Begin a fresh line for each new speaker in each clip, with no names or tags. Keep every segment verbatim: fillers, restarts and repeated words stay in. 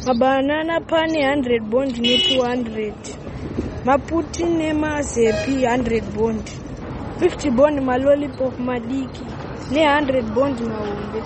Mabanana pane one hundred bond ne two hundred. Maputi nemazepi one hundred bond. fifty bond malolipop madiki ne one hundred bond mahombe.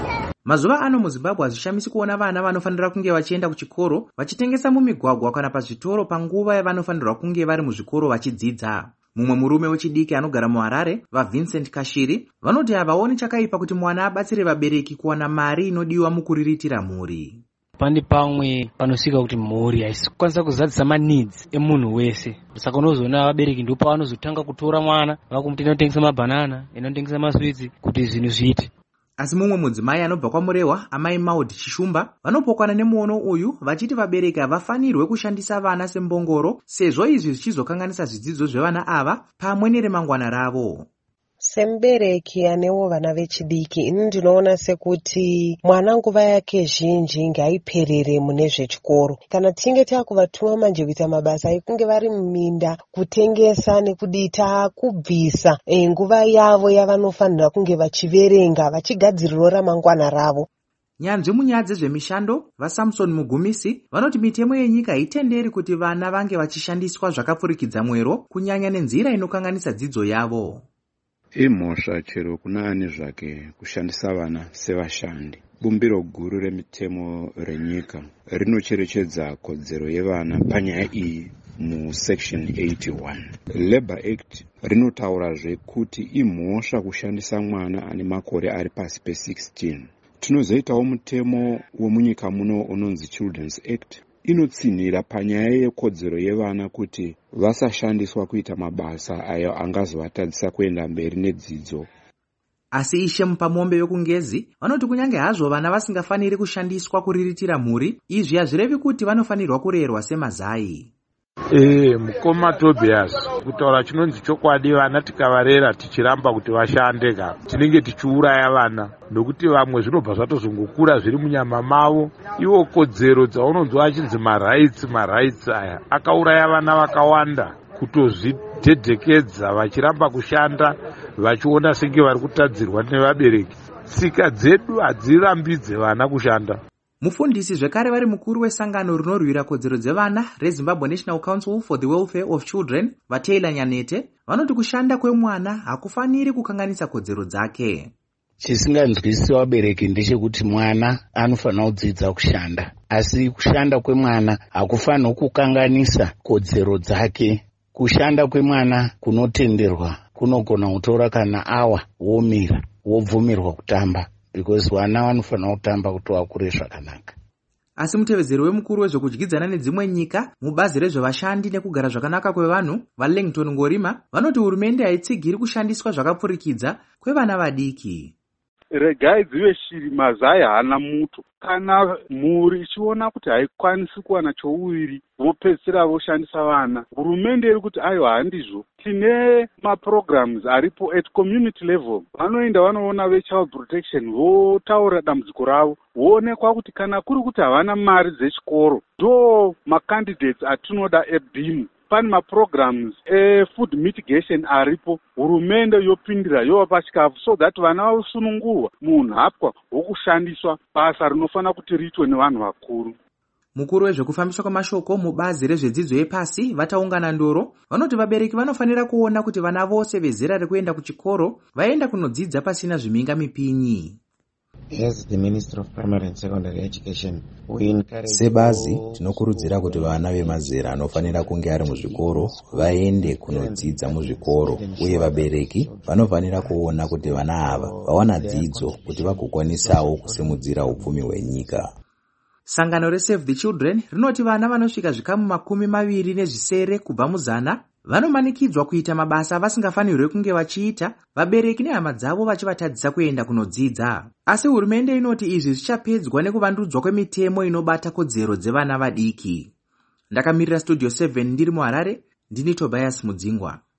Mazuva ano muZimbabwe hazvishamisi kuona vana vanofanira kunge vachienda kuchikoro vachitengesa mumigwagwa kana pazvitoro panguva yavanofanirwa kunge vari muzvikoro vachidzidza. Mumwe murume wechidiki anogara muHarare, vaVincent Kashiri, vanoti havaoni chakaipa kuti mwana abatsire vabereki kuwana mari inodiwa mukuriritira mhuri.
Pane pamwe panosika kuti mhuri haisi kukwanisa kuzadzisa maneeds emunhu wese. Saka unozoona vabereki ndipo pavanozotanga kutora mwana vakumuti inotengesa mabanana, inotengesa maswitsi kuti zvinhu zviite.
Asi mumwe mudzimai anobva kwaMurewa, amai Maud Chishumba, vanopokana nemuono uyu vachiti vabereki havafanirwe kushandisa vana sembongoro sezvo izvi zvichizokanganisa zvidzidzo zvevana ava pamwe neremangwana ravo.
Sembereki anewo vana vechidiki ini ndinoona sekuti mwana nguva yake zhinji ngaiperere mune zvechikoro. Kana tinge takuvatuma manje kuita mabasa ekunge vari muminda kutengesa nekudita kubvisa e, nguva yavo yavanofanira kunge vachiverenga vachigadzirira ramangwana ravo.
Nyanzvi munyaya dzezvemishando vaSamson Mugumisi vanoti mitemo yenyika haitenderi kuti vana vange vachishandiswa zvakapfurikidza mwero kunyanya nenzira inokanganisa dzidzo yavo.
Imhosva chero kuna ani zvake kushandisa vana sevashandi. Bumbiro guru remitemo renyika rinocherechedza kodzero yevana panyaya iyi musection eighty-one. Labour Act rinotaurazve kuti imhosva kushandisa mwana ane makore ari pasi pe sixteen. Tinozoitawo mutemo womunyika muno unonzi Children's Act. Inotsinhira panyaya yekodzero yevana kuti vasashandiswa kuita mabasa ayo angazovatadzisa kuenda mberi nedzidzo.
Asi Ishe Mupamombe yokungezi vanoti kunyange hazvo vana vasingafaniri kushandiswa kuriritira mhuri, izvi hazvirevi kuti vanofanirwa kurerwa semazai.
Eh, mukoma Tobias, kutaura chinonzi chokwadi vana tikavarera tichiramba kuti vashande ka. Tinenge tichiuraya vana nokuti vamwe zvinobva zvatozongokura zviri munyama mavo. Iwo kodzero dzaunonzwa achinzi marights marights aya akauraya vana vakawanda kutozvidhedhekedza vachiramba kushanda vachiona senge vari kutadzirwa nevabereki. Tsika dzedu hadzirambidze vana kushanda.
Mufundisi zvekare vari mukuru wesangano rinorwira kodzero dzevana reZimbabwe National Council for the Welfare of Children, vaTaylor Nyanete, vanoti kushanda kwemwana hakufaniri kukanganisa kodzero dzake.
Chisinganzwisi vabereki ndechekuti mwana anofanira kudzidza kushanda, asi kushanda kwemwana hakufaniri kukanganisa kodzero dzake. Kushanda kwemwana kunotenderwa kunogona kutora kana awa womira wobvumirwa kutamba. Because vana vanofanira kutamba kuti vakure zvakanaka.
Asi mutevedzeri wemukuru wezvokudyidzana nedzimwe nyika mubazi rezvevashandi nekugara zvakanaka kwevanhu vaLangton Ngorima vanoti hurumende haitsigiri kushandiswa zvakapfurikidza kwevana vadiki.
Regai dzive shiri mazai haana muto. Kana mhuri ichiona kuti haikwanisi kuwana chouviri vopedzisira voshandisa vana, hurumende iri kuti ayo handizvo. Tine maprograms aripo at community level. Vanoenda vanoona vechild protection votaura dambudziko ravo, voonekwa kuti kana kuri kuti havana mari dzechikoro ndo macandidates atinoda eBeam. Pane maprograms efood mitigation aripo, hurumende yopindira yovapa chikafu so that vana vavosunungurwa munhapwa wokushandiswa basa rinofanira kuti riitwe nevanhu vakuru.
Mukuru wezvekufambiswa kwamashoko mubazi rezvedzidzo yepasi vataungana Ndoro vanoti vabereki vanofanira kuona kuti vana vose vezera rekuenda kuchikoro vaenda kunodzidza pasina zviminga mipinyi.
As the Minister of Primary and Secondary Education, we encourage
Sebazi tinokurudzira kuti vana vemazera anofanira kunge ari muzvikoro vaende kunodzidza muzvikoro, uye vabereki vanofanira kuona kuti vana ava vawana dzidzo kuti vagokwanisawo kusimudzira upfumi hwenyika.
Sangano reSave the Children rinoti vana vanosvika zvikamu makumi maviri nezvisere kubva muzana vanomanikidzwa kuita mabasa vasingafanirwe kunge vachiita, vabereki nehama dzavo vachivatadzisa kuenda kunodzidza. Asi hurumende inoti izvi zvichapedzwa nekuvandudzwa kwemitemo inobata kodzero dzevana vadiki. Ndakamirira Studio seven ndiri muHarare, ndini Tobias Mudzingwa.